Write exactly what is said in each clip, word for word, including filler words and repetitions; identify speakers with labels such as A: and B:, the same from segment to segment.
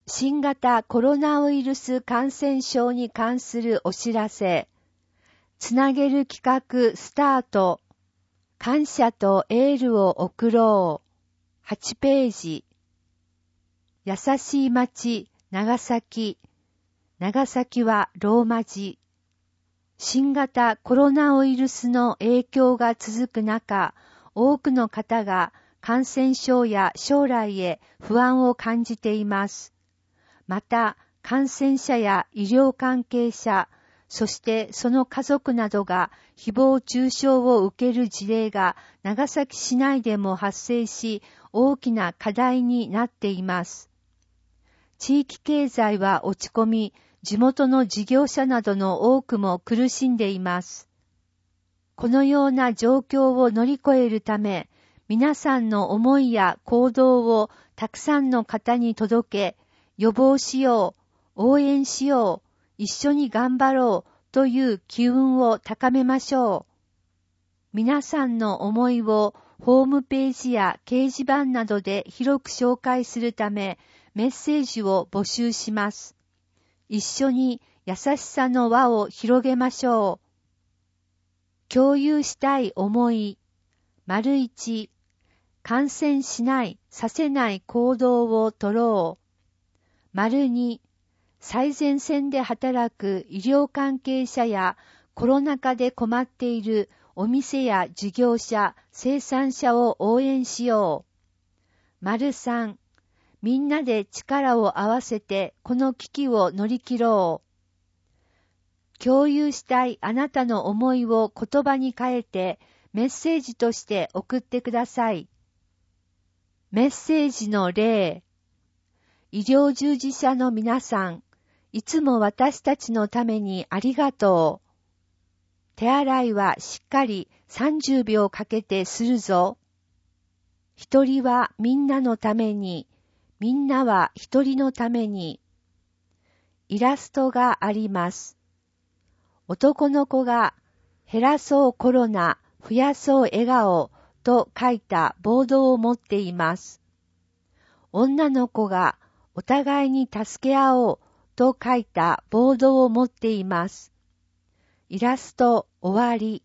A: 新型コロナウイルス感染症に関するお知らせ。つなげる企画スタート。感謝とエールを送ろう。はちページ。優しい町、長崎。長崎はローマ字。新型コロナウイルスの影響が続く中、多くの方が感染症や将来へ不安を感じています。また、感染者や医療関係者、そしてその家族などが誹謗中傷を受ける事例が長崎市内でも発生し、大きな課題になっています。地域経済は落ち込み、地元の事業者などの多くも苦しんでいます。このような状況を乗り越えるため、皆さんの思いや行動をたくさんの方に届け、予防しよう、応援しよう、一緒に頑張ろうという機運を高めましょう。皆さんの思いをホームページや掲示板などで広く紹介するため、メッセージを募集します。一緒に優しさの輪を広げましょう。共有したい思い。丸一、感染しない、させない行動をとろう。丸二、最前線で働く医療関係者やコロナ禍で困っているお店や事業者、生産者を応援しよう。丸三、みんなで力を合わせてこの危機を乗り切ろう。共有したいあなたの思いを言葉に変えてメッセージとして送ってください。メッセージの例。医療従事者の皆さん、いつも私たちのためにありがとう。手洗いはしっかりさんじゅうびょうかけてするぞ。一人はみんなのために、みんなは一人のために。イラストがあります。男の子が減らそうコロナ、増やそう笑顔と書いたボードを持っています。女の子がお互いに助け合おうと書いたボードを持っています。イラスト終わり。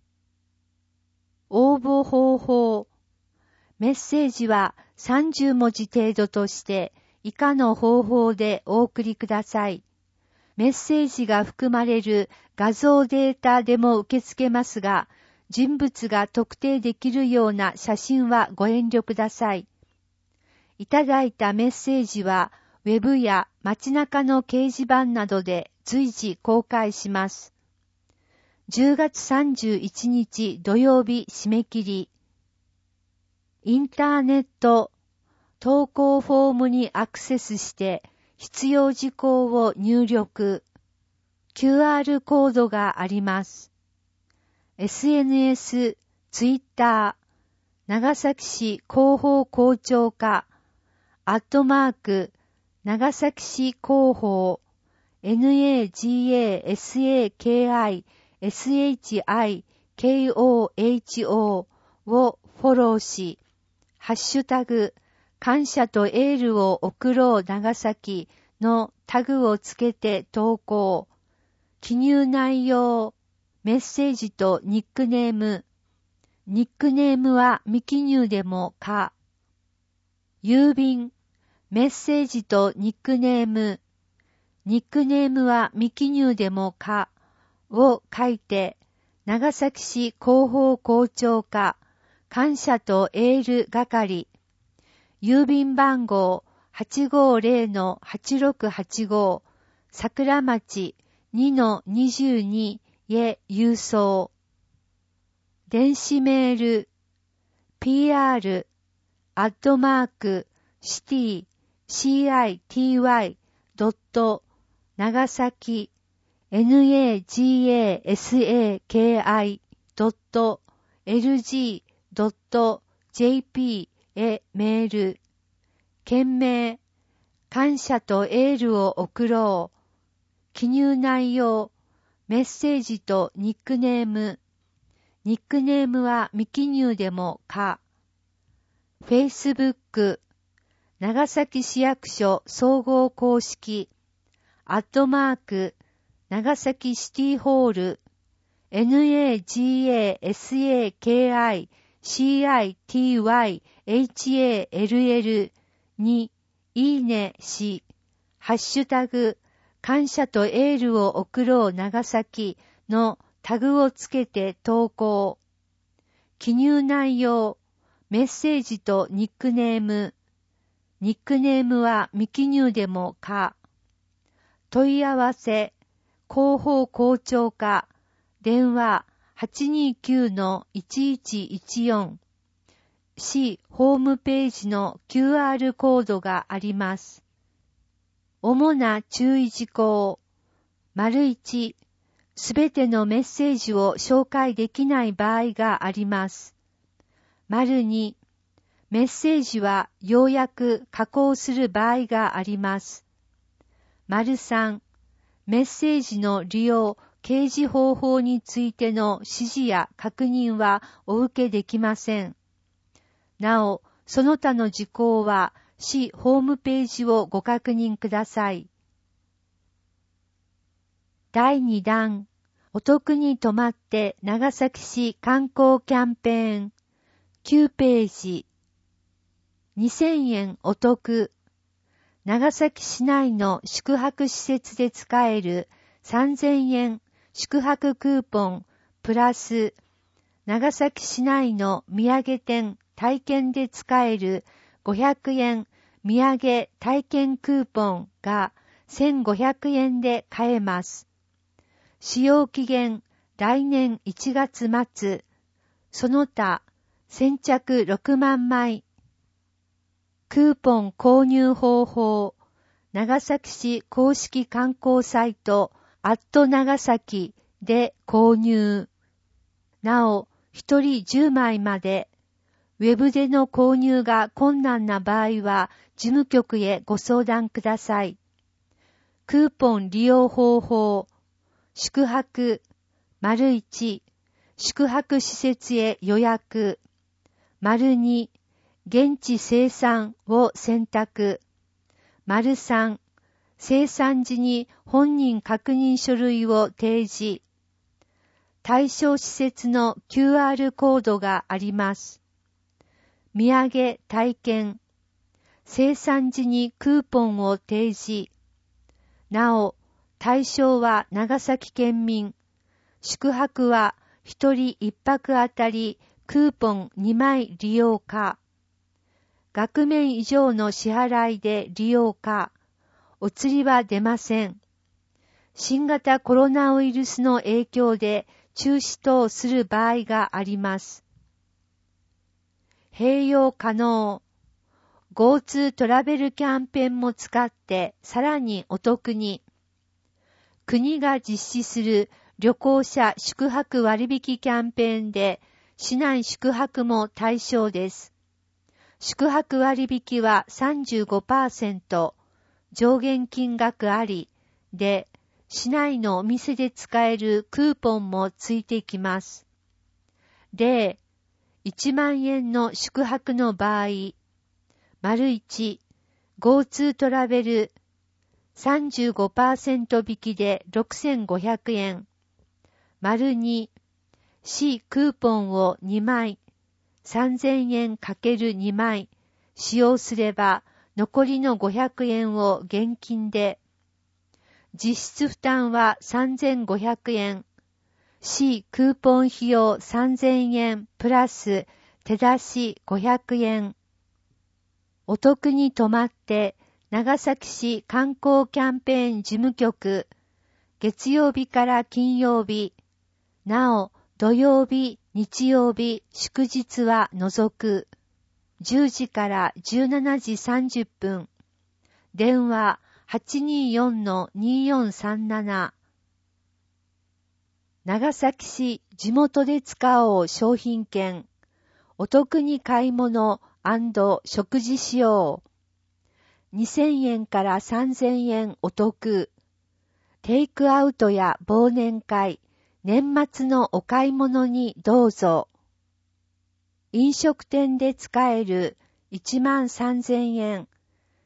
A: 応募方法。メッセージはさんじゅうもじ程度として以下の方法でお送りください。メッセージが含まれる画像データでも受け付けますが、人物が特定できるような写真はご遠慮ください。いただいたメッセージは、ウェブや街中の掲示板などで随時公開します。じゅうがつさんじゅういちにち土曜日締め切り。インターネット投稿フォームにアクセスして必要事項を入力。キューアール コードがあります。エスエヌエス、ツイッター、長崎市広報広聴課、アットマーク、長崎市広報、ナガサキシをフォローし、ハッシュタグ、感謝とエールを送ろう長崎のタグをつけて投稿。記入内容、メッセージとニックネーム。ニックネームは未記入でもか。郵便、メッセージとニックネーム。ニックネームは未記入でもかを書いて、長崎市広報広聴課、感謝とエール係、郵便番号 はちごーぜろのはちろくはちご、桜町 にのにじゅうに へ郵送。電子メール ピーアール アットマーク シティ シーアイティーワイ ドット 長崎 ナガサキ ドット エルジー ドット ジェーピー へメール。件名、感謝とエールを送ろう。記入内容、メッセージとニックネーム。ニックネームは未記入でもか。Facebook、 長崎市役所総合公式、アットマーク、長崎シティホール、ナガサキシティにいいねし、ハッシュタグ、感謝とエールを送ろう長崎のタグをつけて投稿。記入内容、メッセージとニックネーム。ニックネームは未記入でもか。問い合わせ、広報校長課、電話 はちにきゅうのいちいちいちよん。市ホームページの キューアール コードがあります。主な注意事項。丸いち、すべてのメッセージを紹介できない場合があります。丸に、メッセージは要約加工する場合があります。丸さん、メッセージの利用、掲示方法についての指示や確認はお受けできません。なお、その他の事項は市ホームページをご確認ください。だいに弾、お得に泊まって長崎市観光キャンペーン、きゅうページ。にせんえんお得。長崎市内の宿泊施設で使えるさんぜんえん宿泊クーポンプラス長崎市内の土産店体験で使えるごひゃくえん土産体験クーポンがせんごひゃくえんで買えます。使用期限来年いちがつ末。その他先着ろくまんまい。クーポン購入方法、長崎市公式観光サイト、アット長崎で購入。なお、一人じゅうまいまで、ウェブでの購入が困難な場合は、事務局へご相談ください。クーポン利用方法、宿泊、丸いち、宿泊施設へ予約、丸に、現地生産を選択。丸さん、生産時に本人確認書類を提示。対象施設の キューアール コードがあります。土産体験。生産時にクーポンを提示。なお、対象は長崎県民。宿泊は一人一泊あたりクーポンにまい利用可。額面以上の支払いで利用可。お釣りは出ません。新型コロナウイルスの影響で中止等する場合があります。併用可能。GoTo トラベルキャンペーンも使ってさらにお得に。国が実施する旅行者宿泊割引キャンペーンで市内宿泊も対象です。宿泊割引は さんじゅうごパーセント、上限金額ありで、市内のお店で使えるクーポンもついてきます。例、いちまんえんの宿泊の場合、丸いち、GoTo トラベル さんじゅうごパーセント 引きでろくせんごひゃくえん、丸に、市クーポンをにまい、さんぜんえん ×に 枚使用すれば残りのごひゃくえんを現金で、実質負担はさんぜんごひゃくえん、市クーポン費用さんぜんえんプラス手出しごひゃくえん。お得に泊まって長崎市観光キャンペーン事務局、月曜日から金曜日、なお土曜日、日曜日、祝日は除く。じゅうじからじゅうしちじさんじゅっぷん。電話 はちにーよんのにーよんさんなな。長崎市地元で使おう商品券。お得に買い物&食事しよう。にせんえんからさんぜんえんお得。テイクアウトや忘年会、年末のお買い物にどうぞ。飲食店で使えるいちまんさんぜんえん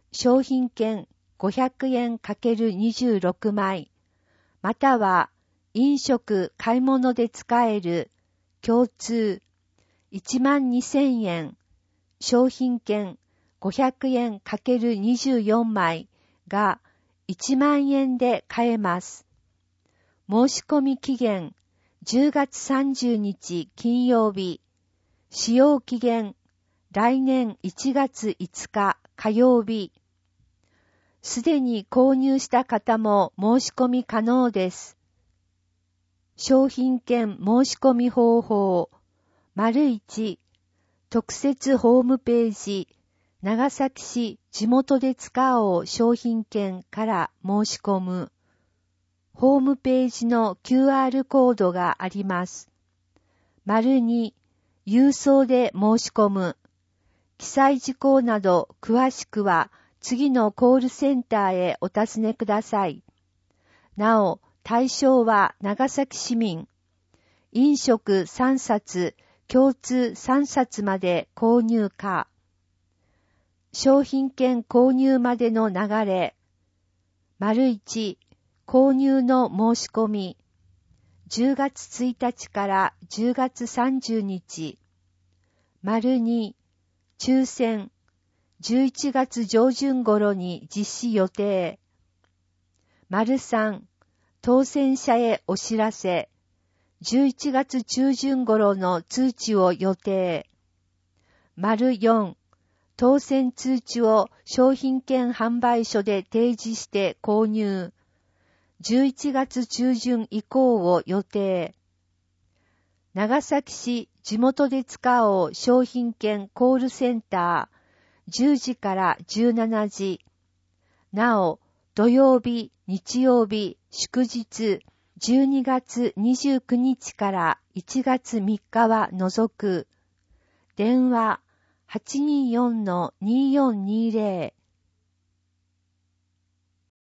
A: 商品券ごひゃくえん ×にじゅうろく 枚、または飲食買い物で使える共通いちまんにせんえん商品券ごひゃくえん ×にじゅうよん 枚がいちまんえんで買えます。申し込み期限じゅうがつさんじゅうにち金曜日、使用期限来年いちがついつか火曜日。すでに購入した方も申し込み可能です。商品券申し込み方法 いち 特設ホームページ長崎市地元で使おう商品券から申し込む。ホームページの キューアール コードがあります。に郵送で申し込む。記載事項など詳しくは次のコールセンターへお尋ねください。なお、対象は長崎市民。飲食さんさつ、共通さんさつまで購入可。商品券購入までの流れ。いち、購入の申し込み。じゅうがつついたちからじゅうがつさんじゅうにち。に、抽選。じゅういちがつ上旬頃に実施予定。さん、当選者へお知らせ。じゅういちがつ中旬頃の通知を予定。よん、当選通知を商品券販売所で提示して購入。じゅういちがつ中旬以降を予定。長崎市地元で使おう商品券コールセンターじゅうじからじゅうしちじ。なお、土曜日、日曜日、祝日、じゅうにがつにじゅうくにちからいちがつみっかは除く。電話 はちにーよんのにーよんにーぜろ